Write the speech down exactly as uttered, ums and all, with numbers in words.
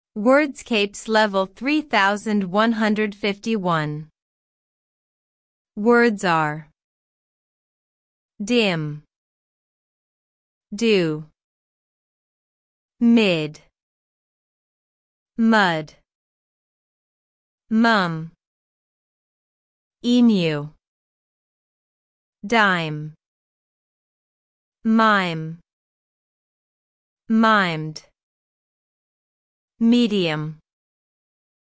Wordscapes level three thousand one hundred fifty-one. Words are dim, do, mid, mud, mum, emu, dime, mime, mimed, medium.